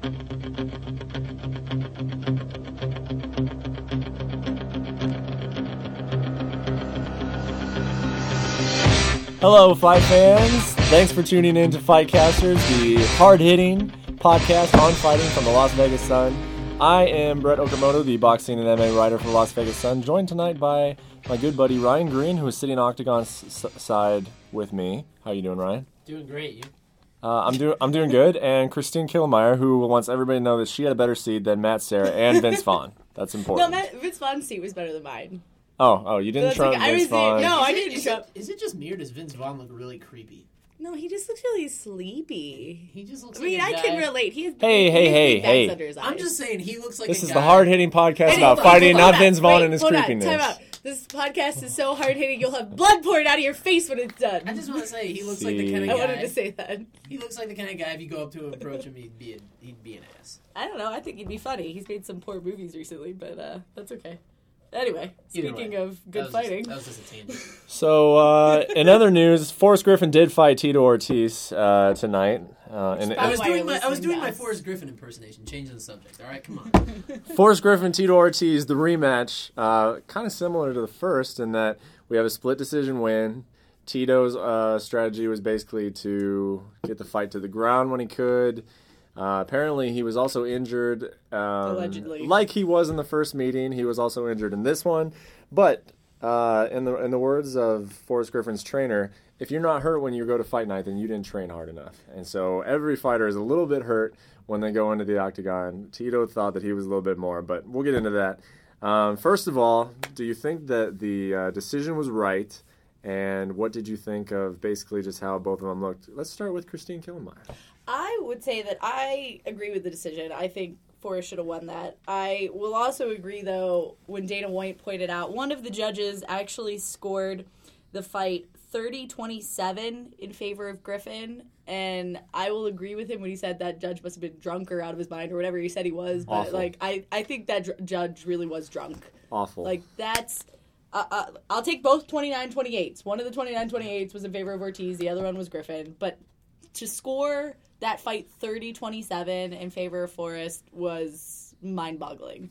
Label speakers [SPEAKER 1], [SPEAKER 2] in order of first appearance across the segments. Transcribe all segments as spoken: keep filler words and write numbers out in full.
[SPEAKER 1] Hello, fight fans. Thanks for tuning in to Fightcasters, the hard-hitting podcast on fighting from the Las Vegas Sun. I am Brett Okamoto, the boxing and M M A writer for the Las Vegas Sun, joined tonight by my good buddy Ryan Green, who is sitting Octagon's s- side with me. How you doing, Ryan?
[SPEAKER 2] Doing great. You?
[SPEAKER 1] Uh, I'm doing I'm doing good. And Christine Killmeyer, who wants everybody to know that she had a better seed than Matt Serra and Vince Vaughn. That's important.
[SPEAKER 3] No, Matt, Vince Vaughn's seat was better than mine.
[SPEAKER 1] Oh, oh, you didn't
[SPEAKER 3] So
[SPEAKER 1] trump
[SPEAKER 3] like, I
[SPEAKER 1] Vince
[SPEAKER 3] was the-
[SPEAKER 1] Vaughn.
[SPEAKER 3] no, I
[SPEAKER 2] Is it-
[SPEAKER 3] didn't
[SPEAKER 2] is
[SPEAKER 3] trump.
[SPEAKER 2] it, is it just me or does Vince Vaughn look really creepy?
[SPEAKER 3] No, he just looks really sleepy.
[SPEAKER 2] He just looks
[SPEAKER 3] I mean,
[SPEAKER 2] like a
[SPEAKER 3] I
[SPEAKER 2] guy.
[SPEAKER 3] can relate. He has
[SPEAKER 1] Hey,
[SPEAKER 3] he
[SPEAKER 1] hey,
[SPEAKER 3] has
[SPEAKER 1] hey,
[SPEAKER 3] big
[SPEAKER 1] hey.
[SPEAKER 3] bags under his
[SPEAKER 2] I'm
[SPEAKER 3] eyes.
[SPEAKER 2] just saying he looks like
[SPEAKER 1] This
[SPEAKER 2] a
[SPEAKER 1] is
[SPEAKER 2] guy.
[SPEAKER 1] the hard-hitting podcast
[SPEAKER 3] Hey,
[SPEAKER 1] about
[SPEAKER 3] hold on,
[SPEAKER 1] fighting,
[SPEAKER 3] hold
[SPEAKER 1] not
[SPEAKER 3] on.
[SPEAKER 1] Vince Vaughn
[SPEAKER 3] Wait,
[SPEAKER 1] and his
[SPEAKER 3] hold on,
[SPEAKER 1] creepiness.
[SPEAKER 3] time out. This podcast is so hard-hitting, you'll have blood pouring out of your face when it's done.
[SPEAKER 2] I just want to say he looks like
[SPEAKER 1] See.
[SPEAKER 2] the kind
[SPEAKER 3] I
[SPEAKER 2] of guy.
[SPEAKER 3] wanted to say that.
[SPEAKER 2] He looks like the kind of guy if you go up to him, approach him, he'd be a, he'd be an ass.
[SPEAKER 3] I don't know. I think he'd be funny. He's made some poor movies recently, but uh, that's okay. Anyway,
[SPEAKER 2] Either
[SPEAKER 3] speaking
[SPEAKER 2] way,
[SPEAKER 3] of
[SPEAKER 2] that
[SPEAKER 3] good
[SPEAKER 2] was
[SPEAKER 3] fighting.
[SPEAKER 2] Just, that was just a tangent.
[SPEAKER 1] So, uh, in other news, Forrest Griffin did fight Tito Ortiz uh, tonight. Uh, and
[SPEAKER 2] I was
[SPEAKER 3] why you're
[SPEAKER 2] doing my I was
[SPEAKER 3] listening
[SPEAKER 2] doing
[SPEAKER 3] to
[SPEAKER 2] my
[SPEAKER 3] us.
[SPEAKER 2] Forrest Griffin impersonation, changing the subject. All right, come on.
[SPEAKER 1] Forrest Griffin, Tito Ortiz, the rematch, uh, kind of similar to the first in that we have a split decision win. Tito's uh, strategy was basically to get the fight to the ground when he could. Uh, apparently, he was also injured. Um,
[SPEAKER 3] Allegedly.
[SPEAKER 1] Like he was in the first meeting, he was also injured in this one. But uh, in the in the words of Forrest Griffin's trainer, if you're not hurt when you go to fight night, then you didn't train hard enough. And so every fighter is a little bit hurt when they go into the octagon. Tito thought that he was a little bit more, but we'll get into that. Um, first of all, do you think that the uh, decision was right? And what did you think of basically just how both of them looked? Let's start with Christine Killmeyer.
[SPEAKER 3] I would say that I agree with the decision. I think Forrest should have won that. I will also agree, though, when Dana White pointed out, one of the judges actually scored the fight thirty twenty-seven in favor of Griffin, and I will agree with him when he said that judge must have been drunk or out of his mind or whatever he said he was, but
[SPEAKER 1] Awful.
[SPEAKER 3] like I, I think that dr- judge really was drunk.
[SPEAKER 1] Awful.
[SPEAKER 3] Like, that's... Uh, uh, I'll take both twenty-nine twenty-eights. One of the twenty-nine twenty-eights was in favor of Ortiz, the other one was Griffin, but to score that fight thirty twenty-seven in favor of Forrest was mind-boggling.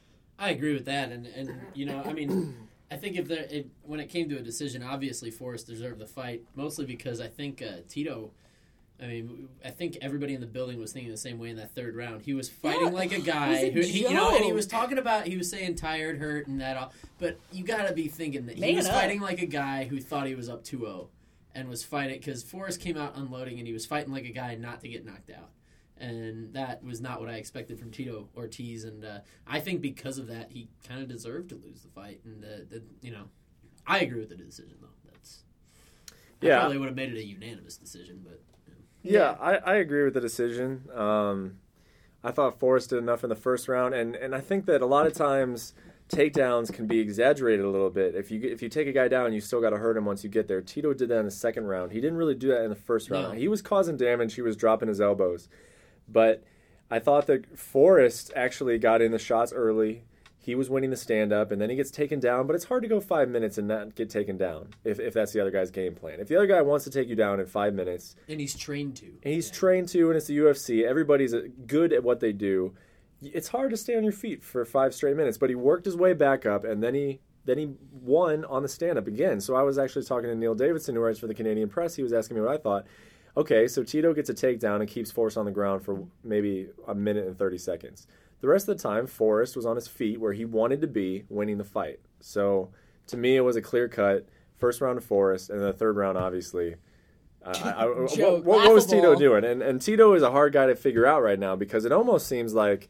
[SPEAKER 2] I agree with that, and and you know, I mean, I think if there if, when it came to a decision, obviously Forrest deserved the fight, mostly because I think uh, Tito. I mean, I think everybody in the building was thinking the same way in that third round. He was fighting
[SPEAKER 3] Yeah,
[SPEAKER 2] like a
[SPEAKER 3] it
[SPEAKER 2] guy
[SPEAKER 3] was a
[SPEAKER 2] who, he, you know, and he
[SPEAKER 3] joke.
[SPEAKER 2] was talking about, he was saying tired, hurt, and that all. But you got to be thinking that he
[SPEAKER 3] Man
[SPEAKER 2] was
[SPEAKER 3] up.
[SPEAKER 2] fighting like a guy who thought he was up two oh and was fighting, because Forrest came out unloading and he was fighting like a guy not to get knocked out. And that was not what I expected from Tito Ortiz. And uh, I think because of that, he kind of deserved to lose the fight. And, uh, the, you know, I agree with the decision, though. That's I
[SPEAKER 1] Yeah.
[SPEAKER 2] probably would have made it a unanimous decision, but...
[SPEAKER 1] Yeah, I, I agree with the decision. Um, I thought Forrest did enough in the first round, and, and I think that a lot of times takedowns can be exaggerated a little bit. If you if you take a guy down, you still got to hurt him once you get there. Tito did that in the second round. He didn't really do that in the first round.
[SPEAKER 2] No.
[SPEAKER 1] He was causing damage. He was dropping his elbows. But I thought that Forrest actually got in the shots early. He was winning the stand-up, and then he gets taken down. But it's hard to go five minutes and not get taken down if, if that's the other guy's game plan. If the other guy wants to take you down in five minutes,
[SPEAKER 2] And he's trained to.
[SPEAKER 1] and he's
[SPEAKER 2] Yeah.
[SPEAKER 1] trained to, and it's the U F C, everybody's uh, good at what they do, it's hard to stay on your feet for five straight minutes. But he worked his way back up, and then he then he won on the stand-up again. So I was actually talking to Neil Davidson, who writes for the Canadian Press. He was asking me what I thought. Okay, so Tito gets a takedown and keeps Forrest on the ground for maybe a minute and thirty seconds. The rest of the time, Forrest was on his feet where he wanted to be, winning the fight. So to me, it was a clear cut. First round to Forrest, and then the third round, obviously. Uh, I, I, what,
[SPEAKER 3] Joke.
[SPEAKER 1] what, what was Tito
[SPEAKER 3] Laughable.
[SPEAKER 1] doing? And, and Tito is a hard guy to figure out right now because it almost seems like,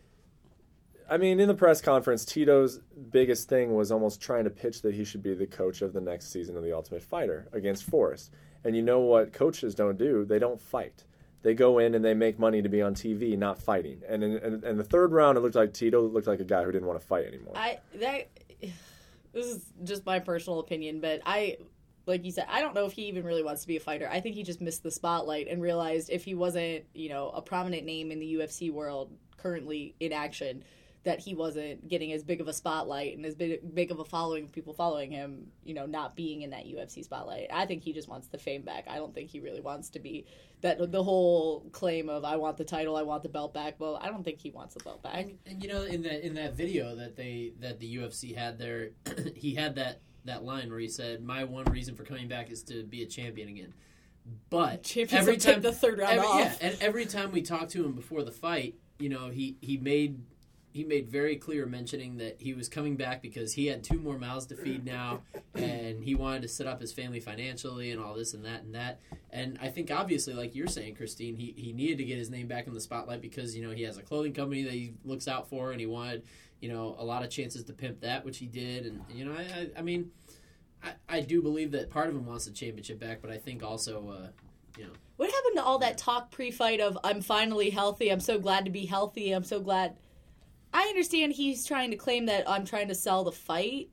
[SPEAKER 1] I mean, in the press conference, Tito's biggest thing was almost trying to pitch that he should be the coach of the next season of The Ultimate Fighter against Forrest. And you know what coaches don't do? They don't fight. They go in and they make money to be on T V, not fighting. And in, in, in the third round, it looked like Tito looked like a guy who didn't want to fight anymore.
[SPEAKER 3] I that this is just my personal opinion, but I like you said, I don't know if he even really wants to be a fighter. I think he just missed the spotlight and realized if he wasn't, you know, a prominent name in the U F C world currently in action, that he wasn't getting as big of a spotlight and as big, big of a following of people following him, you know, not being in that U F C spotlight. I think he just wants the fame back. I don't think he really wants to be that the whole claim of I want the title, I want the belt back. Well, I don't think he wants the belt back.
[SPEAKER 2] And, and you know, in that in that video that they that the U F C had there, he had that, that line where he said, "My one reason for coming back is to be a champion again." But
[SPEAKER 3] Champions
[SPEAKER 2] every
[SPEAKER 3] will take
[SPEAKER 2] time
[SPEAKER 3] the third round
[SPEAKER 2] every,
[SPEAKER 3] off.
[SPEAKER 2] yeah, and every time we talked to him before the fight, you know, he, he made he made very clear mentioning that he was coming back because he had two more mouths to feed now, and he wanted to set up his family financially and all this and that and that. And I think obviously, like you're saying, Christine, he, he needed to get his name back in the spotlight because, you know, he has a clothing company that he looks out for, and he wanted, you know, a lot of chances to pimp that, which he did. And, you know, I, I, I mean, I, I do believe that part of him wants the championship back, but I think also, uh, you know.
[SPEAKER 3] What happened to all that talk pre-fight of, I'm finally healthy, I'm so glad to be healthy, I'm so glad... I understand he's trying to claim that I'm trying to sell the fight,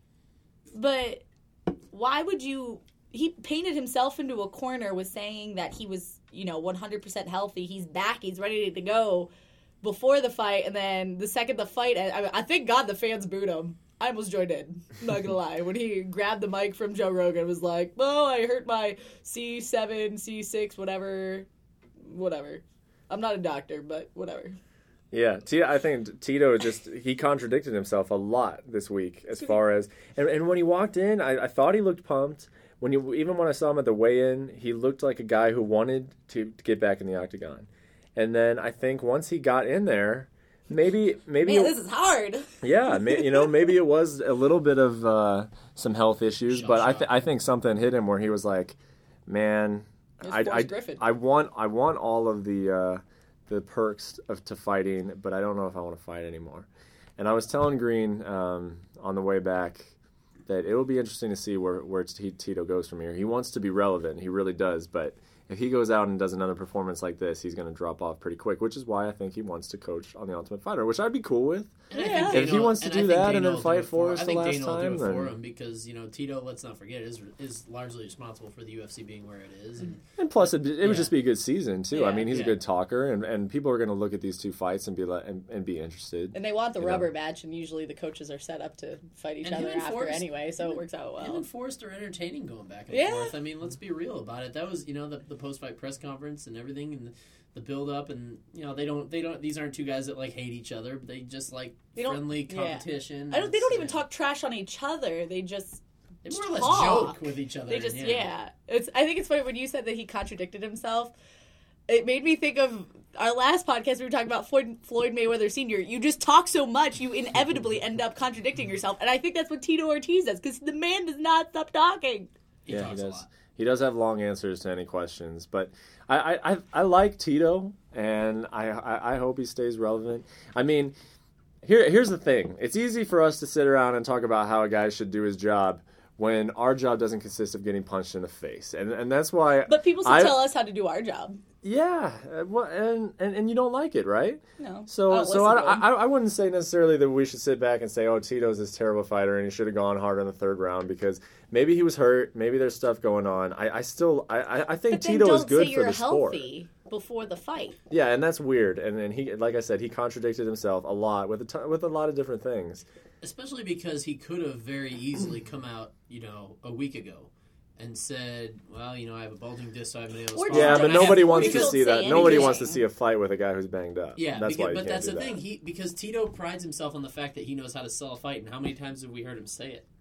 [SPEAKER 3] but why would you... He painted himself into a corner with saying that he was, you know, one hundred percent healthy, he's back, he's ready to go before the fight, and then the second the fight... I, I thank God the fans booed him. I almost joined in, not gonna lie. When he grabbed the mic from Joe Rogan, it was like, oh, I hurt my C seven, C six, whatever, whatever. I'm not a doctor, but whatever.
[SPEAKER 1] Yeah, T- I think Tito just, he contradicted himself a lot this week as far as, and, and when he walked in, I, I thought he looked pumped. When you, even when I saw him at the weigh-in, he looked like a guy who wanted to, to get back in the octagon. And then I think once he got in there, maybe, maybe,
[SPEAKER 3] Man,
[SPEAKER 1] it,
[SPEAKER 3] this is hard.
[SPEAKER 1] yeah, may, you know, maybe it was a little bit of uh, some health issues,
[SPEAKER 2] Shell
[SPEAKER 1] but I,
[SPEAKER 2] shock.
[SPEAKER 1] th- I think something hit him where he was like, man,
[SPEAKER 3] It was
[SPEAKER 1] I,
[SPEAKER 3] Forrest
[SPEAKER 1] I,
[SPEAKER 3] Griffin.
[SPEAKER 1] I want, I want all of the, uh, the perks of to fighting, but I don't know if I want to fight anymore. And I was telling Green um, on the way back that it will be interesting to see where, where T- Tito goes from here. He wants to be relevant. He really does. But if he goes out and does another performance like this, he's going to drop off pretty quick, which is why I think he wants to coach on The Ultimate Fighter, which I'd be cool with.
[SPEAKER 2] And I
[SPEAKER 3] Yeah.
[SPEAKER 2] think
[SPEAKER 1] If he
[SPEAKER 2] Dana-
[SPEAKER 1] wants to
[SPEAKER 2] and
[SPEAKER 1] do
[SPEAKER 2] I think
[SPEAKER 1] that and
[SPEAKER 2] Dana
[SPEAKER 1] then
[SPEAKER 2] will
[SPEAKER 1] fight
[SPEAKER 2] do it
[SPEAKER 1] for us
[SPEAKER 2] I
[SPEAKER 1] the
[SPEAKER 2] think
[SPEAKER 1] last
[SPEAKER 2] Dana will
[SPEAKER 1] time,
[SPEAKER 2] do it for
[SPEAKER 1] then-
[SPEAKER 2] him because, you know, Tito, let's not forget, is is largely responsible for the U F C being where it is. And
[SPEAKER 1] And plus, it, it would
[SPEAKER 2] Yeah.
[SPEAKER 1] just be a good season, too. I
[SPEAKER 3] Yeah.
[SPEAKER 1] mean, he's
[SPEAKER 2] Yeah.
[SPEAKER 1] a good talker, and, and people are going to look at these two fights and be like, and, and be interested.
[SPEAKER 3] And they want the
[SPEAKER 1] You know.
[SPEAKER 3] rubber match, and usually the coaches are set up to fight each
[SPEAKER 2] And
[SPEAKER 3] other
[SPEAKER 2] him and
[SPEAKER 3] after
[SPEAKER 2] Forrest-
[SPEAKER 3] anyway, so
[SPEAKER 2] him
[SPEAKER 3] it
[SPEAKER 2] and-
[SPEAKER 3] works out
[SPEAKER 2] Him
[SPEAKER 3] well.
[SPEAKER 2] and Forrest are entertaining going back and
[SPEAKER 3] Yeah.
[SPEAKER 2] forth. I mean, let's be real about it. That was, you know, the, the post-fight press conference and everything, and the, the build-up, and you know, they don't, they don't. These aren't two guys that like hate each other, but they just like
[SPEAKER 3] They don't-
[SPEAKER 2] friendly
[SPEAKER 3] yeah.
[SPEAKER 2] competition.
[SPEAKER 3] I don't. They don't even
[SPEAKER 2] Yeah.
[SPEAKER 3] talk trash on each other. They just
[SPEAKER 2] They more or less
[SPEAKER 3] talk.
[SPEAKER 2] joke with each other.
[SPEAKER 3] They just
[SPEAKER 2] yeah.
[SPEAKER 3] yeah. It's. I think it's funny when you said that he contradicted himself. It made me think of our last podcast. We were talking about Floyd, Floyd Mayweather Senior You just talk so much, you inevitably end up contradicting yourself, and I think that's what Tito Ortiz does because the man does not stop talking.
[SPEAKER 2] He
[SPEAKER 1] yeah,
[SPEAKER 2] talks
[SPEAKER 1] he
[SPEAKER 2] a
[SPEAKER 1] does.
[SPEAKER 2] lot.
[SPEAKER 1] He does have long answers to any questions, but I I, I, I like Tito, and I, I I hope he stays relevant. I mean, here here's the thing: it's easy for us to sit around and talk about how a guy should do his job when our job doesn't consist of getting punched in the face, and and that's why.
[SPEAKER 3] But people still
[SPEAKER 1] I-
[SPEAKER 3] tell us how to do our job.
[SPEAKER 1] Yeah, uh, well, and, and and you don't like it, right?
[SPEAKER 3] No.
[SPEAKER 1] So,
[SPEAKER 3] I don't
[SPEAKER 1] so I,
[SPEAKER 3] listen to him.
[SPEAKER 1] I, I wouldn't say necessarily that we should sit back and say, "Oh, Tito's this terrible fighter, and he should have gone harder in the third round," because maybe he was hurt, maybe there's stuff going on. I, I still, I, I I think
[SPEAKER 3] But then
[SPEAKER 1] Tito
[SPEAKER 3] don't
[SPEAKER 1] is good
[SPEAKER 3] say
[SPEAKER 1] for
[SPEAKER 3] you're
[SPEAKER 1] the sport.
[SPEAKER 3] healthy before the fight.
[SPEAKER 1] Yeah, and that's weird. And and he, like I said, he contradicted himself a lot with a ton, with a lot of different things.
[SPEAKER 2] Especially because he could have very easily come out, you know, a week ago and said, well, you know, I have a bulging disc, so I haven't been able to
[SPEAKER 3] Or
[SPEAKER 2] spar.
[SPEAKER 1] Yeah,
[SPEAKER 3] just
[SPEAKER 1] but
[SPEAKER 3] don't-
[SPEAKER 1] nobody
[SPEAKER 3] or
[SPEAKER 1] wants
[SPEAKER 3] you
[SPEAKER 1] to
[SPEAKER 3] don't
[SPEAKER 1] see
[SPEAKER 3] say
[SPEAKER 1] that. Nobody
[SPEAKER 3] anything.
[SPEAKER 1] wants to see a fight with a guy who's banged up.
[SPEAKER 2] Yeah,
[SPEAKER 1] that's
[SPEAKER 2] because,
[SPEAKER 1] why you
[SPEAKER 2] but
[SPEAKER 1] can't
[SPEAKER 2] that's
[SPEAKER 1] do
[SPEAKER 2] the
[SPEAKER 1] that.
[SPEAKER 2] thing. He because Tito prides himself on the fact that he knows how to sell a fight, and how many times have we heard him say it?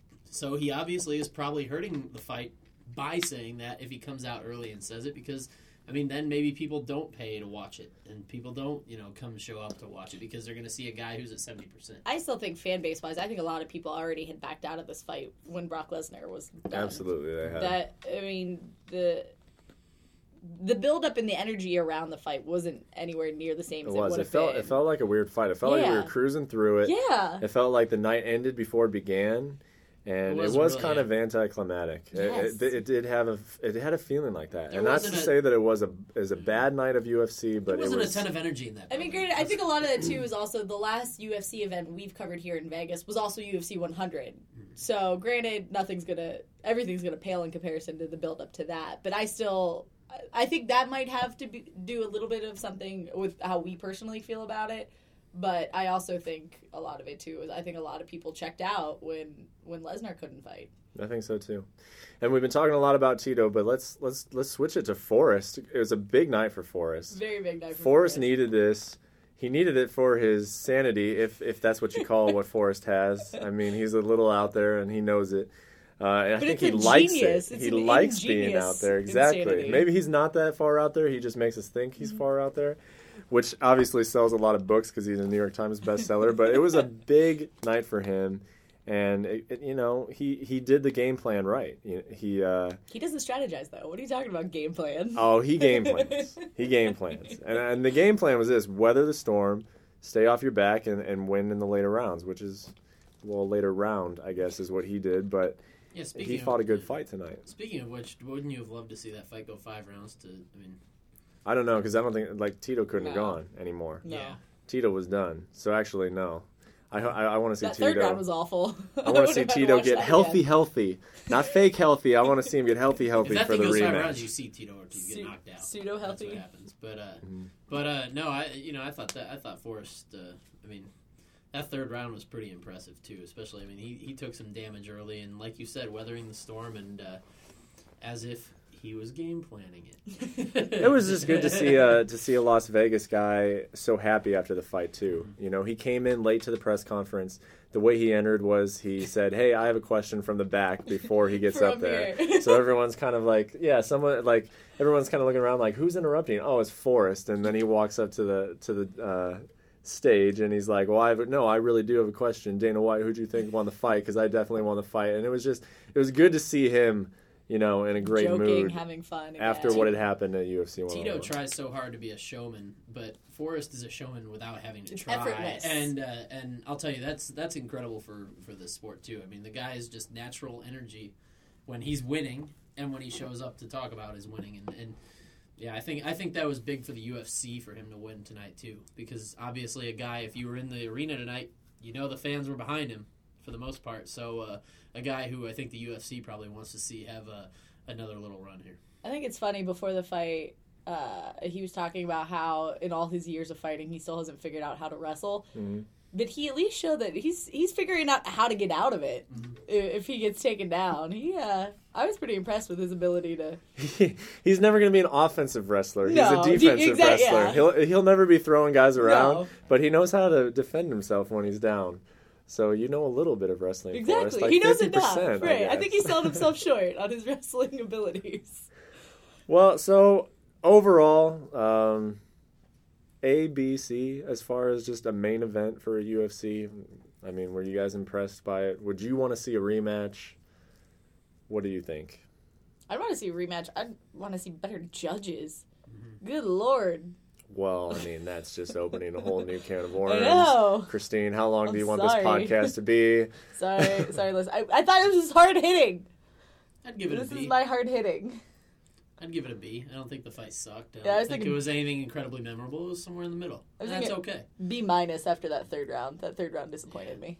[SPEAKER 2] So he obviously is probably hurting the fight by saying that if he comes out early and says it, because I mean, then maybe people don't pay to watch it, and people don't, you know, come show up to watch it because they're going to see a guy who's at seventy percent.
[SPEAKER 3] I still think fan base wise, I think a lot of people already had backed out of this fight when Brock Lesnar was done.
[SPEAKER 1] Absolutely, they have.
[SPEAKER 3] That I mean the the build up and the energy around the fight wasn't anywhere near the same
[SPEAKER 1] It
[SPEAKER 3] as it,
[SPEAKER 1] was.
[SPEAKER 3] would
[SPEAKER 1] It
[SPEAKER 3] have
[SPEAKER 1] felt.
[SPEAKER 3] been.
[SPEAKER 1] It felt like a weird fight. It felt like we were
[SPEAKER 3] Yeah.
[SPEAKER 1] cruising through it.
[SPEAKER 3] Yeah.
[SPEAKER 1] It felt like the night ended before it began, and
[SPEAKER 2] It
[SPEAKER 1] it,
[SPEAKER 2] was
[SPEAKER 1] was
[SPEAKER 2] really,
[SPEAKER 1] kind
[SPEAKER 2] yeah.
[SPEAKER 1] of anticlimactic. It-
[SPEAKER 3] Yes.
[SPEAKER 1] It, it did have a. It had a feeling like that,
[SPEAKER 2] There
[SPEAKER 1] and that's to
[SPEAKER 2] wasn't a-
[SPEAKER 1] say that it was a is a bad night of U F C, but
[SPEAKER 2] There wasn't
[SPEAKER 1] it was.
[SPEAKER 2] a ton of energy in that.
[SPEAKER 3] I mean,
[SPEAKER 2] building.
[SPEAKER 3] granted, I think a lot of that too is also the last U F C event we've covered here in Vegas was also U F C one hundred. So, granted, nothing's gonna, everything's gonna pale in comparison to the build up to that. But I still, I think that might have to be, do a little bit of something with how we personally feel about it. But I also think a lot of it too is I think a lot of people checked out when when Lesnar couldn't fight.
[SPEAKER 1] I think so too. And we've been talking a lot about Tito, but let's let's let's switch it to Forrest. It was a big night for Forrest.
[SPEAKER 3] Very big night for
[SPEAKER 1] Forrest
[SPEAKER 3] Forrest.
[SPEAKER 1] needed this. He needed it for his sanity, if if that's what you call what Forrest has. I mean, he's a little out there and he knows it. Uh, and I
[SPEAKER 3] But
[SPEAKER 1] think
[SPEAKER 3] it's
[SPEAKER 1] he
[SPEAKER 3] a
[SPEAKER 1] likes
[SPEAKER 3] genius.
[SPEAKER 1] it.
[SPEAKER 3] It's
[SPEAKER 1] He
[SPEAKER 3] an
[SPEAKER 1] likes being
[SPEAKER 3] ingenious
[SPEAKER 1] out there. Exactly.
[SPEAKER 3] insanity.
[SPEAKER 1] Maybe he's not that far out there. He just makes us think he's mm-hmm. far out there, which obviously sells a lot of books because he's a New York Times bestseller. But it was a big night for him, and it, it, you know he, he did the game plan right. He he, uh,
[SPEAKER 3] he doesn't strategize though. What are you talking about? Game plan?
[SPEAKER 1] Oh, he game plans. he game plans, and and the game plan was this: weather the storm, stay off your back, and, and win in the later rounds, which is well later round I guess is what he did, but.
[SPEAKER 2] Yeah,
[SPEAKER 1] he fought
[SPEAKER 2] of,
[SPEAKER 1] a good fight tonight.
[SPEAKER 2] Speaking of which, wouldn't you have loved to see that fight go five rounds? To I mean,
[SPEAKER 1] I don't know because I don't think like Tito couldn't
[SPEAKER 3] no.
[SPEAKER 1] have gone anymore.
[SPEAKER 3] No.
[SPEAKER 2] Yeah.
[SPEAKER 1] Tito was done. So actually, no. I I, I want to see
[SPEAKER 3] that
[SPEAKER 1] Tito.
[SPEAKER 3] That third round was awful.
[SPEAKER 1] I want to see Tito get healthy,
[SPEAKER 3] again.
[SPEAKER 1] healthy, not fake healthy. I want to see him get healthy, healthy
[SPEAKER 2] if that
[SPEAKER 1] for
[SPEAKER 2] thing
[SPEAKER 1] the
[SPEAKER 2] goes
[SPEAKER 1] rematch.
[SPEAKER 2] Five rounds, you see Tito or Tito get knocked out.
[SPEAKER 3] Pseudo healthy.
[SPEAKER 2] That's what happens. But uh,
[SPEAKER 1] mm-hmm.
[SPEAKER 2] but uh, no, I you know I thought that I thought Forrest. Uh, I mean. That third round was pretty impressive, too, especially, I mean, he, he took some damage early, and like you said, weathering the storm, and uh, as if he was game planning it.
[SPEAKER 1] It was just good to see uh, to see a Las Vegas guy so happy after the fight, too. You know, he came in late to the press conference. The way he entered was he said, hey, I have a question from the back before he gets up there. So everyone's kind of like, yeah, someone, like, everyone's kind of looking around like, who's interrupting? Oh, it's Forrest. And then he walks up to the, to the, uh, stage and he's like, well, I have, no, I really do have a question. Dana White, who'd you think won the fight? Because I definitely won the fight. And it was just, it was good to see him, you know, in a great
[SPEAKER 3] Joking,
[SPEAKER 1] mood.
[SPEAKER 3] having fun again.
[SPEAKER 1] After what had happened at U F C one oh one.
[SPEAKER 2] Tito tries so hard to be a showman, but Forrest is a showman without having to
[SPEAKER 3] it's
[SPEAKER 2] try.
[SPEAKER 3] Effortless.
[SPEAKER 2] And uh, and I'll tell you, that's that's incredible for, for this sport, too. I mean, the guy is just natural energy when he's winning and when he shows up to talk about his winning. And, and yeah, I think I think that was big for the U F C for him to win tonight, too. Because obviously a guy, if you were in the arena tonight, you know the fans were behind him for the most part. So uh, a guy who I think the U F C probably wants to see have a, another little run here.
[SPEAKER 3] I think it's funny, before the fight, uh, he was talking about how in all his years of fighting, he still hasn't figured out how to wrestle.
[SPEAKER 1] Mm-hmm.
[SPEAKER 3] But he at least showed that he's he's figuring out how to get out of it mm-hmm. if he gets taken down. He, uh, I was pretty impressed with his ability to...
[SPEAKER 1] He's never going to be an offensive wrestler. He's
[SPEAKER 3] no,
[SPEAKER 1] a defensive
[SPEAKER 3] exactly,
[SPEAKER 1] wrestler.
[SPEAKER 3] Yeah.
[SPEAKER 1] He'll he'll never be throwing guys around,
[SPEAKER 3] no.
[SPEAKER 1] but he knows how to defend himself when he's down. So you know a little bit of wrestling.
[SPEAKER 3] Exactly.
[SPEAKER 1] Forrest, like
[SPEAKER 3] he knows
[SPEAKER 1] fifty percent,
[SPEAKER 3] enough. Right.
[SPEAKER 1] I,
[SPEAKER 3] I think he sold himself short on his wrestling abilities.
[SPEAKER 1] Well, so overall, um, A, B, C, as far as just a main event for a U F C, I mean, were you guys impressed by it? Would you want to see a rematch? What do you think?
[SPEAKER 3] I'd want to see a rematch. I'd want to see better judges. Mm-hmm. Good Lord.
[SPEAKER 1] Well, I mean, that's just opening a whole new can of worms.
[SPEAKER 3] I know.
[SPEAKER 1] Christine, how long
[SPEAKER 3] I'm
[SPEAKER 1] do you want
[SPEAKER 3] sorry.
[SPEAKER 1] this podcast to be?
[SPEAKER 3] Sorry, sorry, Liz. I, I thought it was hard hitting.
[SPEAKER 2] I'd give it
[SPEAKER 3] this
[SPEAKER 2] a B.
[SPEAKER 3] This is my hard hitting.
[SPEAKER 2] I'd give it a B. I don't think the fight sucked. I don't
[SPEAKER 3] yeah, I was
[SPEAKER 2] think
[SPEAKER 3] thinking,
[SPEAKER 2] it was anything incredibly memorable. It was somewhere in the middle. That's okay.
[SPEAKER 3] B minus after that third round. That third round disappointed me.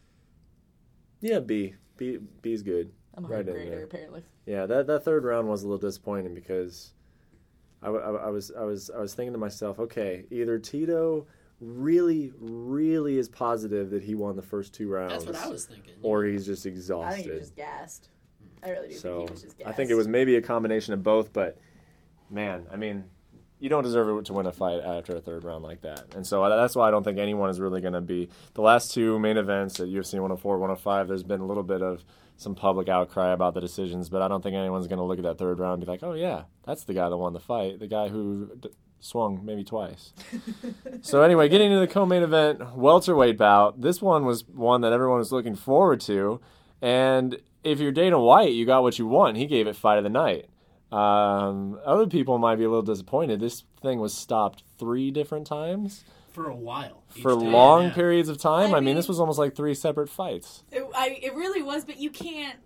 [SPEAKER 1] Yeah, B. B B's good.
[SPEAKER 3] I'm a
[SPEAKER 1] right
[SPEAKER 3] hard
[SPEAKER 1] in
[SPEAKER 3] grader,
[SPEAKER 1] there.
[SPEAKER 3] apparently.
[SPEAKER 1] Yeah, that that third round was a little disappointing because I, I, I was I was I was thinking to myself, okay, either Tito really really is positive that he won the first two rounds.
[SPEAKER 2] That's what I was thinking.
[SPEAKER 1] Or he's just exhausted.
[SPEAKER 3] I think he was just gassed. I really do
[SPEAKER 1] so
[SPEAKER 3] think he was just gassed.
[SPEAKER 1] I think it was maybe a combination of both, but man, I mean, you don't deserve to win a fight after a third round like that. And so that's why I don't think anyone is really going to be... The last two main events at U F C one oh four, one oh five, there's been a little bit of some public outcry about the decisions, but I don't think anyone's going to look at that third round and be like, oh yeah, that's the guy that won the fight, the guy who d- swung maybe twice. So anyway, getting into the co-main event, welterweight bout. This one was one that everyone was looking forward to, and if you're Dana White, you got what you want. He gave it fight of the night. Um, other people might be a little disappointed. This thing was stopped three different times.
[SPEAKER 2] For a while.
[SPEAKER 1] For
[SPEAKER 2] day,
[SPEAKER 1] long
[SPEAKER 2] yeah.
[SPEAKER 1] periods of time. I,
[SPEAKER 3] I
[SPEAKER 1] mean,
[SPEAKER 3] mean,
[SPEAKER 1] this was almost like three separate fights.
[SPEAKER 3] It, I, it really was, but you can't...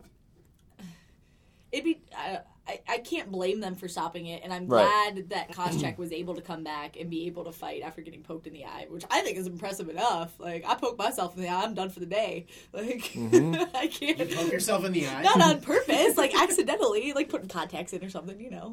[SPEAKER 3] It'd be... I, I, I can't blame them for stopping it, and I'm
[SPEAKER 1] Right.
[SPEAKER 3] glad that Koscheck was able to come back and be able to fight after getting poked in the eye, which I think is impressive enough. Like, I poked myself in the eye, I'm done for the day. Like,
[SPEAKER 1] Mhm.
[SPEAKER 3] I can't...
[SPEAKER 2] You poke yourself in the eye?
[SPEAKER 3] Not on purpose, like, accidentally, like putting contacts in or something, you know.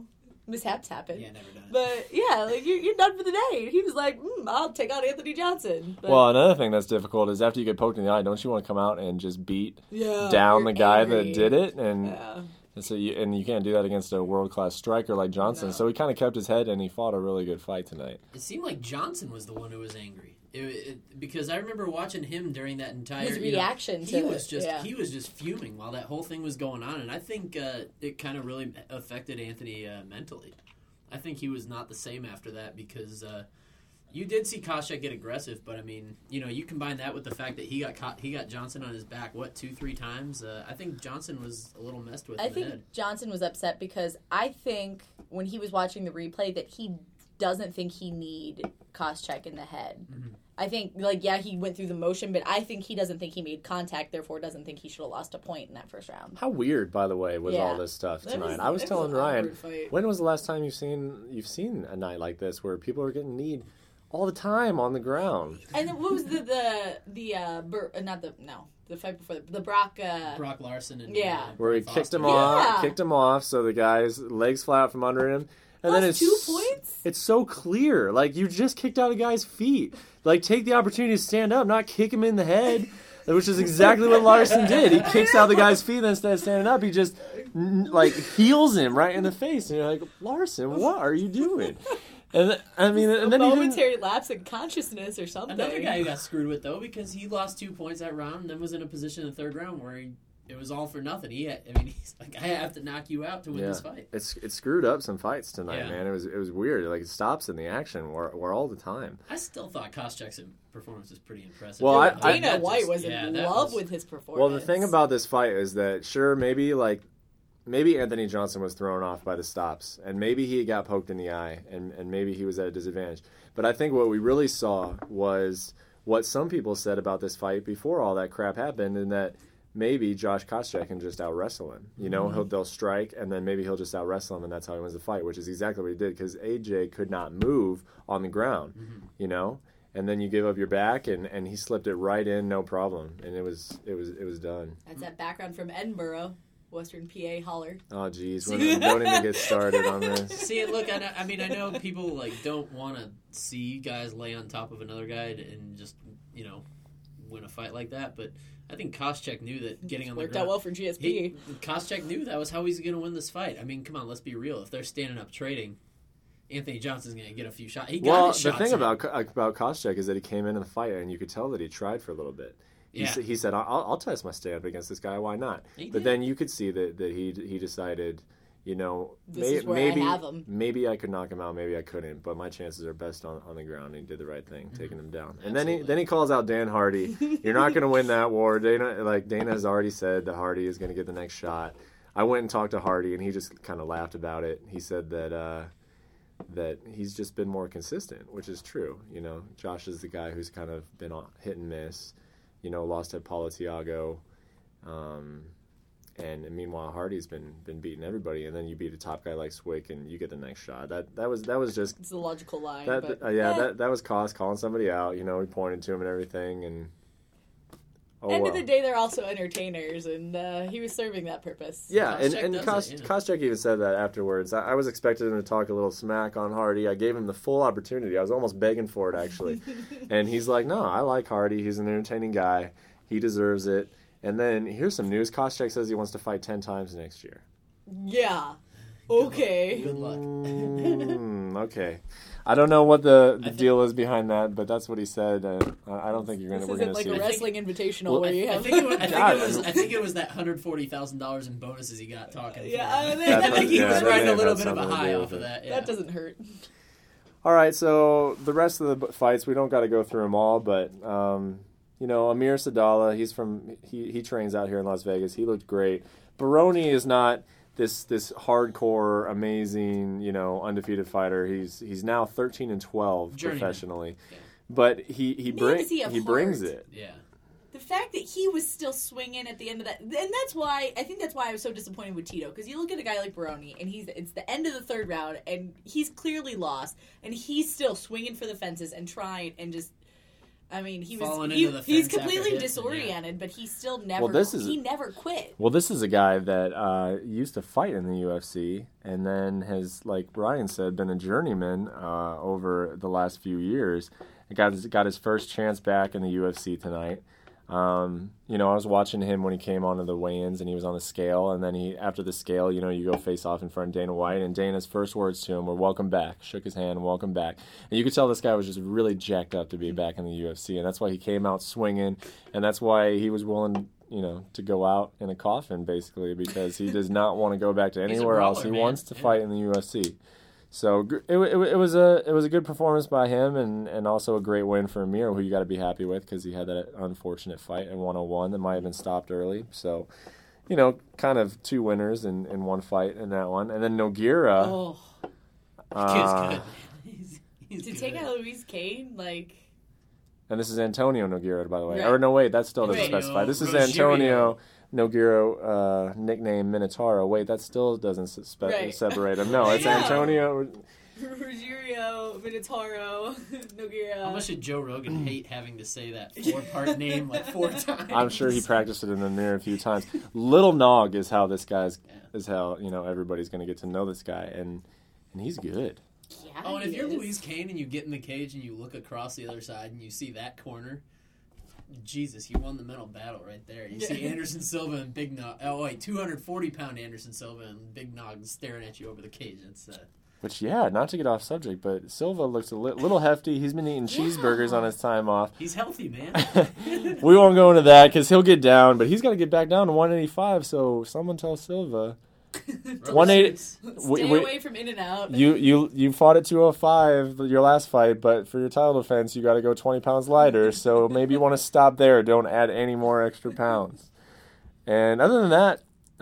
[SPEAKER 3] mishaps happen.
[SPEAKER 2] Yeah, never done it.
[SPEAKER 3] But yeah, like you're, you're done for the day. And he was like, mm, I'll take out Anthony Johnson. But,
[SPEAKER 1] Well, another thing that's difficult is after you get poked in the eye, don't you want to come out and just beat
[SPEAKER 3] yeah,
[SPEAKER 1] down
[SPEAKER 3] you're
[SPEAKER 1] the guy
[SPEAKER 3] angry.
[SPEAKER 1] that did it? And
[SPEAKER 3] Yeah.
[SPEAKER 1] and so you, and you can't do that against a world class striker like Johnson.
[SPEAKER 2] No.
[SPEAKER 1] So he kind of kept his head and he fought a really good fight tonight.
[SPEAKER 2] It seemed like Johnson was the one who was angry. It, it, because I remember watching him during that entire
[SPEAKER 3] His
[SPEAKER 2] you
[SPEAKER 3] reaction
[SPEAKER 2] know,
[SPEAKER 3] to
[SPEAKER 2] he
[SPEAKER 3] it,
[SPEAKER 2] was just
[SPEAKER 3] yeah.
[SPEAKER 2] he was just fuming while that whole thing was going on, and I think uh, it kind of really affected Anthony uh, mentally. I think he was not the same after that because uh, you did see Koscheck get aggressive, but I mean, you know, you combine that with the fact that he got caught, he got Johnson on his back what two three times. Uh, I think Johnson was a little messed with.
[SPEAKER 3] I
[SPEAKER 2] in
[SPEAKER 3] think
[SPEAKER 2] the head.
[SPEAKER 3] Johnson was upset because I think when he was watching the replay that he doesn't think he need Koscheck in the head.
[SPEAKER 2] Mm-hmm.
[SPEAKER 3] I think, like, yeah, he went through the motion, but I think he doesn't think he made contact, therefore doesn't think he should have lost a point in that first round.
[SPEAKER 1] How weird, by the way, was
[SPEAKER 3] Yeah.
[SPEAKER 1] all this stuff
[SPEAKER 3] That
[SPEAKER 1] tonight.
[SPEAKER 3] was-
[SPEAKER 1] I was
[SPEAKER 3] it was
[SPEAKER 1] telling
[SPEAKER 3] an
[SPEAKER 1] Ryan,
[SPEAKER 3] awkward fight.
[SPEAKER 1] when was the last time you've seen you've seen a night like this where people are getting kneed all the time on the ground?
[SPEAKER 3] And then what was the, the, the, uh, Bur- uh, not the, no, the fight before, the, the Brock, uh,
[SPEAKER 2] Brock Larson and
[SPEAKER 3] Yeah.
[SPEAKER 2] uh,
[SPEAKER 1] Where he
[SPEAKER 2] Brian
[SPEAKER 1] kicked him
[SPEAKER 2] Foster.
[SPEAKER 1] off,
[SPEAKER 3] Yeah.
[SPEAKER 1] kicked him off, so the guy's legs fly out from under him. And then
[SPEAKER 3] Lost
[SPEAKER 1] it's
[SPEAKER 3] two points?
[SPEAKER 1] It's so clear. Like, you just kicked out a guy's feet. Like, take the opportunity to stand up, not kick him in the head, which is exactly what Larson did. He kicks out the guy's feet, and instead of standing up, he just, n- like, heels him right in the face. And you're like, Larson, what are you doing? And I mean, and then
[SPEAKER 3] a
[SPEAKER 1] he didn't,
[SPEAKER 3] momentary lapse in consciousness or something.
[SPEAKER 2] Another guy who got screwed with though because he lost two points that round and then was in a position in the third round where he, it was all for nothing. He, had, I mean, he's like, I have to knock you out to win
[SPEAKER 1] yeah,
[SPEAKER 2] this fight.
[SPEAKER 1] it's it screwed up some fights tonight,
[SPEAKER 2] Yeah.
[SPEAKER 1] man. It was it was weird. Like, it stops in the action were were all the time.
[SPEAKER 2] I still thought Koscheck's performance was pretty impressive.
[SPEAKER 1] Well, I- I-
[SPEAKER 3] Dana
[SPEAKER 2] that
[SPEAKER 3] White
[SPEAKER 2] just-
[SPEAKER 3] was
[SPEAKER 2] yeah,
[SPEAKER 3] in
[SPEAKER 2] that
[SPEAKER 3] love
[SPEAKER 2] was-
[SPEAKER 3] with his performance.
[SPEAKER 1] Well, the thing about this fight is that, sure, maybe like maybe Anthony Johnson was thrown off by the stops, and maybe he got poked in the eye, and, and maybe he was at a disadvantage. But I think what we really saw was what some people said about this fight before all that crap happened, and that maybe Josh Koscheck can just out wrestle him. You know,
[SPEAKER 2] Mm-hmm.
[SPEAKER 1] he'll they'll strike, and then maybe he'll just out wrestle him, and that's how he wins the fight, which is exactly what he did, because A J could not move on the ground.
[SPEAKER 2] Mm-hmm.
[SPEAKER 1] You know. And then you give up your back, and, and he slipped it right in, no problem, and it was it was it was done.
[SPEAKER 3] That's that background from Edinburgh, Western P A holler.
[SPEAKER 1] Oh, geez, don't don't even get started on this.
[SPEAKER 2] See, look, I, know, I mean, I know people like don't want to see guys lay on top of another guy and just, you know, win a fight like that, but I think Koscheck knew that getting on the
[SPEAKER 3] Worked
[SPEAKER 2] ground.
[SPEAKER 3] out well for G S P.
[SPEAKER 2] He, Koscheck knew that was how he's going to win this fight. I mean, come on, let's be real. If they're standing up trading, Anthony Johnson's going to get a few shots. He got
[SPEAKER 1] Well,
[SPEAKER 2] his
[SPEAKER 1] the
[SPEAKER 2] shots
[SPEAKER 1] thing
[SPEAKER 2] in.
[SPEAKER 1] about about Koscheck is that he came into the fight, and you could tell that he tried for a little bit. He,
[SPEAKER 2] Yeah.
[SPEAKER 1] sa- he said, I'll, "I'll test my stand up against this guy. Why not?"
[SPEAKER 2] He
[SPEAKER 1] But
[SPEAKER 2] did.
[SPEAKER 1] then you could see that, that he he decided, you know,
[SPEAKER 3] This
[SPEAKER 1] may,
[SPEAKER 3] is where I
[SPEAKER 1] maybe
[SPEAKER 3] have him.
[SPEAKER 1] maybe I could knock him out, maybe I couldn't, but my chances are best on, on the ground. And he did the right thing, taking him down. And then he
[SPEAKER 2] Absolutely.
[SPEAKER 1] then he calls out Dan Hardy. You're not going to win that war. Dana like Dana has already said that Hardy is going to get the next shot. I went and talked to Hardy, and he just kind of laughed about it. He said that. Uh, that he's just been more consistent, which is true. You know, Josh is the guy who's kind of been on hit and miss, you know, lost at Paulo Tiago. Um, and meanwhile, Hardy's been been beating everybody, and then you beat a top guy like Swick, and you get the next shot. That that was that was just
[SPEAKER 3] It's a logical line.
[SPEAKER 1] that.
[SPEAKER 3] but,
[SPEAKER 1] uh, yeah,
[SPEAKER 3] eh.
[SPEAKER 1] that that was Koss calling somebody out. You know, he pointed to him and everything, and oh
[SPEAKER 3] End
[SPEAKER 1] well.
[SPEAKER 3] of the day, they're also entertainers, and uh, he was serving that purpose.
[SPEAKER 1] Yeah, and,
[SPEAKER 2] Koscheck
[SPEAKER 1] and
[SPEAKER 2] does
[SPEAKER 1] Kos-
[SPEAKER 2] it, yeah.
[SPEAKER 1] Koscheck even said that afterwards. I, I was expecting him to talk a little smack on Hardy. I gave him the full opportunity. I was almost begging for it, actually. And he's like, no, I like Hardy. He's an entertaining guy. He deserves it. And then here's some news. Koscheck says he wants to fight ten times next year.
[SPEAKER 3] Yeah. Okay.
[SPEAKER 2] Good luck.
[SPEAKER 1] Mm, okay. I don't know what the, the
[SPEAKER 2] think-
[SPEAKER 1] deal is behind that, but that's what he said. Uh, I I don't think you're gonna
[SPEAKER 3] This
[SPEAKER 1] we're
[SPEAKER 3] isn't
[SPEAKER 1] gonna
[SPEAKER 3] like
[SPEAKER 1] see
[SPEAKER 3] a
[SPEAKER 1] it.
[SPEAKER 3] wrestling invitational
[SPEAKER 1] Well,
[SPEAKER 3] where you
[SPEAKER 2] I
[SPEAKER 3] have.
[SPEAKER 2] think, it was, I, think
[SPEAKER 1] God.
[SPEAKER 2] it was, I think it was that one hundred forty thousand dollars in bonuses he got talking.
[SPEAKER 3] Yeah,
[SPEAKER 2] for.
[SPEAKER 3] I think-
[SPEAKER 2] I
[SPEAKER 3] that
[SPEAKER 2] think he
[SPEAKER 1] yeah,
[SPEAKER 2] was
[SPEAKER 1] that may
[SPEAKER 2] riding a
[SPEAKER 1] have
[SPEAKER 2] little
[SPEAKER 1] had
[SPEAKER 2] bit of a
[SPEAKER 1] something to
[SPEAKER 2] high
[SPEAKER 1] do
[SPEAKER 2] off
[SPEAKER 1] with
[SPEAKER 2] of
[SPEAKER 1] it.
[SPEAKER 2] that. Yeah.
[SPEAKER 3] That doesn't hurt.
[SPEAKER 1] All right, so the rest of the b- fights, we don't got to go through them all, but um, you know, Amir Sadala, he's from he he trains out here in Las Vegas. He looked great. Baroni is not this this hardcore, amazing, you know, undefeated fighter. He's he's now thirteen and twelve
[SPEAKER 2] Journeyman.
[SPEAKER 1] professionally,
[SPEAKER 2] Yeah.
[SPEAKER 1] but he he
[SPEAKER 3] Man,
[SPEAKER 1] brings
[SPEAKER 3] does he have
[SPEAKER 1] he brings
[SPEAKER 3] heart.
[SPEAKER 1] it.
[SPEAKER 2] Yeah.
[SPEAKER 3] The fact that he was still swinging at the end of that, and that's why I think that's why I was so disappointed with Tito. Because you look at a guy like Baroni, and he's it's the end of the third round, and he's clearly lost, and he's still swinging for the fences and trying and just I mean, he was
[SPEAKER 2] Falling
[SPEAKER 3] he,
[SPEAKER 2] into the
[SPEAKER 3] he's
[SPEAKER 2] fence after
[SPEAKER 3] completely
[SPEAKER 2] hitting,
[SPEAKER 3] disoriented,
[SPEAKER 2] yeah.
[SPEAKER 3] but he still never
[SPEAKER 1] Well, this is-
[SPEAKER 3] he never quit.
[SPEAKER 1] Well, this is a guy that uh, used to fight in the U F C and then has, like Brian said, been a journeyman uh, over the last few years. Got his, got his first chance back in the U F C tonight. Um, you know, I was watching him when he came onto the weigh-ins and he was on the scale, and then he after the scale, you know, you go face off in front of Dana White, and Dana's first words to him were "Welcome back." Shook his hand, "Welcome back," and you could tell this guy was just really jacked up to be back in the U F C, and that's why he came out swinging, and that's why he was willing, you know, to go out in a coffin basically because he does not want to go back to
[SPEAKER 2] He's a
[SPEAKER 1] anywhere else.
[SPEAKER 2] brawler,
[SPEAKER 1] He
[SPEAKER 2] man.
[SPEAKER 1] wants to
[SPEAKER 2] Yeah.
[SPEAKER 1] fight in the U F C. So it, it, it was a it was a good performance by him, and, and also a great win for Amir, who you got to be happy with because he had that unfortunate fight in one oh one that might have been stopped early. So, you know, kind of two winners in, in one fight in that one, and then Nogueira.
[SPEAKER 3] Oh,
[SPEAKER 1] uh,
[SPEAKER 2] Kid's good, man. He's, he's
[SPEAKER 3] to
[SPEAKER 2] good.
[SPEAKER 3] take out Luis Kane, like
[SPEAKER 1] And this is Antonio Nogueira, by the way.
[SPEAKER 3] Right.
[SPEAKER 1] Or no, wait, that still doesn't
[SPEAKER 3] Wait.
[SPEAKER 1] specify. This is
[SPEAKER 2] Rogerio.
[SPEAKER 1] Antonio Nogueira, uh, nickname Minotauro. Wait, that still doesn't spe-
[SPEAKER 3] Right.
[SPEAKER 1] separate him. No,
[SPEAKER 3] I
[SPEAKER 1] it's
[SPEAKER 3] know.
[SPEAKER 1] Antonio.
[SPEAKER 3] Ruggiero, Minotauro, Nogueira.
[SPEAKER 2] How much did Joe Rogan hate having to say that four-part name like four times?
[SPEAKER 1] I'm sure he practiced it in the mirror a few times. Little Nog is how this guy's
[SPEAKER 2] Yeah.
[SPEAKER 1] is how you know everybody's going to get to know this guy, and and he's good.
[SPEAKER 3] Yeah,
[SPEAKER 2] Oh, and if
[SPEAKER 3] he
[SPEAKER 2] you're
[SPEAKER 3] is.
[SPEAKER 2] Louise Kane and you get in the cage and you look across the other side and you see that corner, Jesus, you won the mental battle right there. You see Anderson Silva and Big Nog. Oh wait, two hundred forty pound Anderson Silva and Big Nog staring at you over the cage. It's uh,
[SPEAKER 1] Which, yeah, not to get off subject, but Silva looks a li- little hefty. He's been eating cheeseburgers on his time off.
[SPEAKER 2] he's healthy, man.
[SPEAKER 1] We won't go into that because he'll get down, but he's got to get back down to one eighty-five. So someone tell Silva. one eighty.
[SPEAKER 3] Stay
[SPEAKER 1] we- we-
[SPEAKER 3] away from In and Out.
[SPEAKER 1] You you you fought at two oh five your last fight, but for your title defense, you got to go twenty pounds lighter. So maybe you want to stop there. Don't add any more extra pounds. And other than that,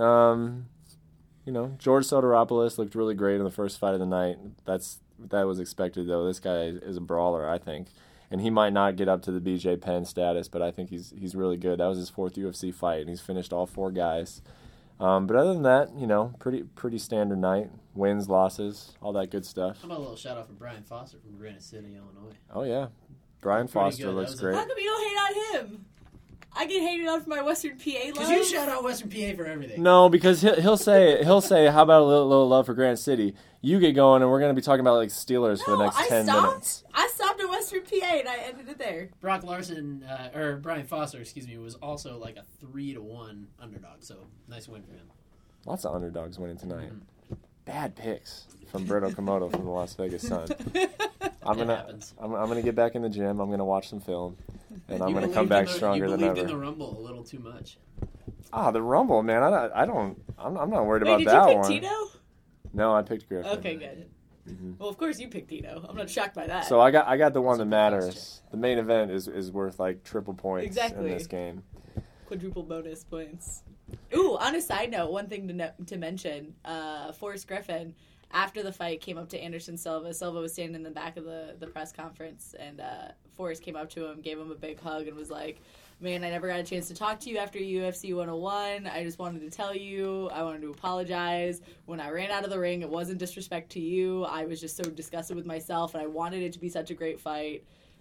[SPEAKER 1] um, you know, George Soteropoulos looked really great in the first fight of the night. That's that was expected, though. This guy is a brawler, I think, and he might not get up to the B J Penn status, but I think he's he's really good. That was his fourth U F C fight, and he's finished all four guys. Um, but other than that, you know, pretty pretty standard night. Wins, losses, all that good stuff.
[SPEAKER 2] How about a little shout out for Brian Foster from Granite City, Illinois?
[SPEAKER 1] Oh yeah, Brian
[SPEAKER 2] Pretty
[SPEAKER 1] Foster
[SPEAKER 2] good. That
[SPEAKER 1] looks
[SPEAKER 2] was a-
[SPEAKER 1] great.
[SPEAKER 3] How come you don't hate on him? I get hated on for my Western P A love.
[SPEAKER 2] Because you shout out Western P A for everything.
[SPEAKER 1] No, because he'll, he'll say he'll say, "How about a little, little love for Granite City?" You get going, and we're going to be talking about like Steelers for the
[SPEAKER 3] No,
[SPEAKER 1] next
[SPEAKER 3] I
[SPEAKER 1] ten
[SPEAKER 3] stopped.
[SPEAKER 1] minutes.
[SPEAKER 3] I stopped at Western P A and I ended it there.
[SPEAKER 2] Brock Larson, uh, or Brian Foster, excuse me, was also like a three to one underdog. So nice win for him.
[SPEAKER 1] Lots of underdogs winning tonight.
[SPEAKER 2] Mm-hmm.
[SPEAKER 1] Bad picks from Berto Komodo from the Las Vegas Sun. I'm
[SPEAKER 2] It
[SPEAKER 1] gonna
[SPEAKER 2] happens.
[SPEAKER 1] I'm, I'm gonna get back in the gym. I'm gonna watch some film, and I'm
[SPEAKER 2] You
[SPEAKER 1] gonna
[SPEAKER 2] believed
[SPEAKER 1] come
[SPEAKER 2] in
[SPEAKER 1] back
[SPEAKER 2] the-
[SPEAKER 1] stronger
[SPEAKER 2] you
[SPEAKER 1] than
[SPEAKER 2] believed
[SPEAKER 1] ever.
[SPEAKER 2] in the Rumble a little too much.
[SPEAKER 1] Ah, the Rumble, man. I don't. I don't I'm, I'm not worried
[SPEAKER 3] Wait,
[SPEAKER 1] about
[SPEAKER 3] did
[SPEAKER 1] that
[SPEAKER 3] you pick
[SPEAKER 1] one.
[SPEAKER 3] Tito?
[SPEAKER 1] No, I picked Griffin.
[SPEAKER 3] Okay, good. Well, of course you picked Tito. I'm not shocked by that.
[SPEAKER 1] So I got I got the one that
[SPEAKER 2] That's a big
[SPEAKER 1] matters. The main event is, is worth like triple points
[SPEAKER 3] Exactly.
[SPEAKER 1] in this game.
[SPEAKER 3] Quadruple bonus points. Ooh, on a side note, one thing to no- to mention: uh, Forrest Griffin, after the fight, came up to Anderson Silva. Silva was standing in the back of the, the press conference, and uh, Forrest came up to him, gave him a big hug, and was like, "Man, I never got a chance to talk to you after U F C one oh one. I just wanted to tell you, I wanted to apologize. When I ran out of the ring, it wasn't disrespect to you. I was just so disgusted with myself, and I wanted it to be such a great fight."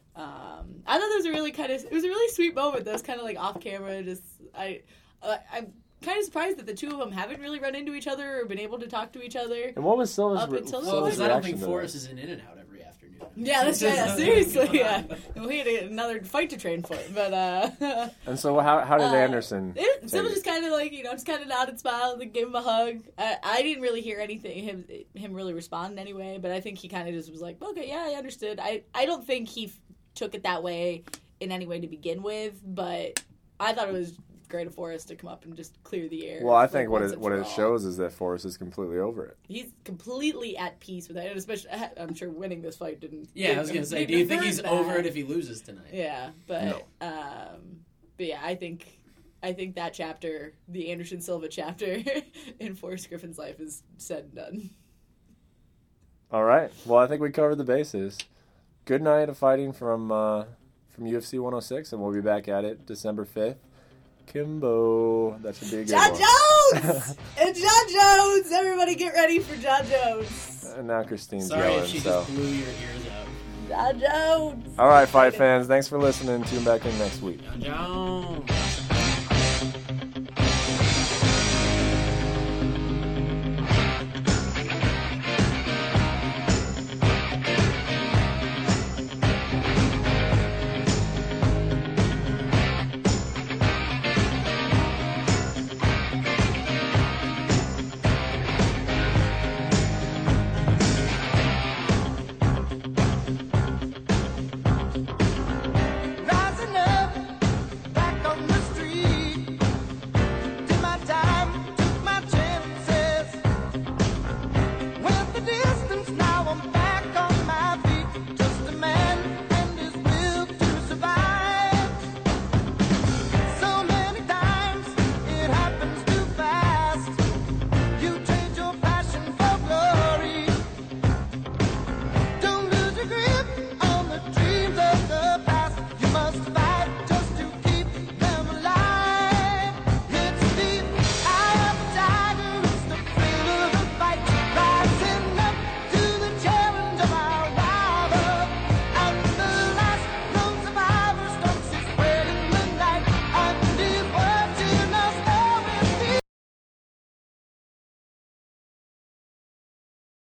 [SPEAKER 3] Um, I thought that was a really kind of it was a really sweet moment. That was kind of like off camera. Just I, uh, I'm kind of surprised that the two of them haven't really run into each other or been able to talk to each other.
[SPEAKER 1] And what was Silva's,
[SPEAKER 3] Up
[SPEAKER 1] re-
[SPEAKER 3] until this
[SPEAKER 2] Well,
[SPEAKER 1] Silva's
[SPEAKER 2] because I don't
[SPEAKER 1] reaction
[SPEAKER 2] think
[SPEAKER 1] to
[SPEAKER 2] Forrest
[SPEAKER 1] that?
[SPEAKER 2] is in In and Out every afternoon.
[SPEAKER 3] Yeah, that's
[SPEAKER 2] Just-
[SPEAKER 3] yeah, seriously, yeah. We had another fight to train for, but uh,
[SPEAKER 1] And so how how did
[SPEAKER 3] Uh,
[SPEAKER 1] Anderson?
[SPEAKER 3] it,
[SPEAKER 1] take
[SPEAKER 3] Silva
[SPEAKER 1] it?
[SPEAKER 3] just kind of like you know just kind of nodded, smiled, and gave him a hug. I, I didn't really hear anything him him really respond in any way, but I think he kind of just was like, okay, yeah, I understood. I I don't think he f- took it that way in any way to begin with, but I thought it was great of Forrest to come up and just clear the air.
[SPEAKER 1] Well, I
[SPEAKER 3] like,
[SPEAKER 1] think what
[SPEAKER 3] once
[SPEAKER 1] it
[SPEAKER 3] and
[SPEAKER 1] what
[SPEAKER 3] for
[SPEAKER 1] it
[SPEAKER 3] all.
[SPEAKER 1] shows is that Forrest is completely over it.
[SPEAKER 3] He's completely at peace with it, and especially I'm sure winning this fight didn't.
[SPEAKER 2] Yeah, I was gonna say, do you think he's
[SPEAKER 3] that.
[SPEAKER 2] over it if he loses tonight?
[SPEAKER 3] Yeah, but
[SPEAKER 1] No.
[SPEAKER 3] um, but yeah, I think I think that chapter, the Anderson Silva chapter in Forrest Griffin's life, is said and done.
[SPEAKER 1] All right. Well, I think we covered the bases. Good night of fighting from uh, from U F C one oh six, and we'll be back at it December fifth. Kimbo, that should be a good
[SPEAKER 3] John
[SPEAKER 1] one.
[SPEAKER 3] Jones! It's John Jones! Everybody get ready for John Jones.
[SPEAKER 1] And now Christine's
[SPEAKER 2] Sorry
[SPEAKER 1] yelling.
[SPEAKER 2] if she
[SPEAKER 1] so
[SPEAKER 2] just blew your ears out.
[SPEAKER 3] John Jones.
[SPEAKER 1] All right, fight fans. Thanks for listening. Tune back in next week.
[SPEAKER 2] John Jones.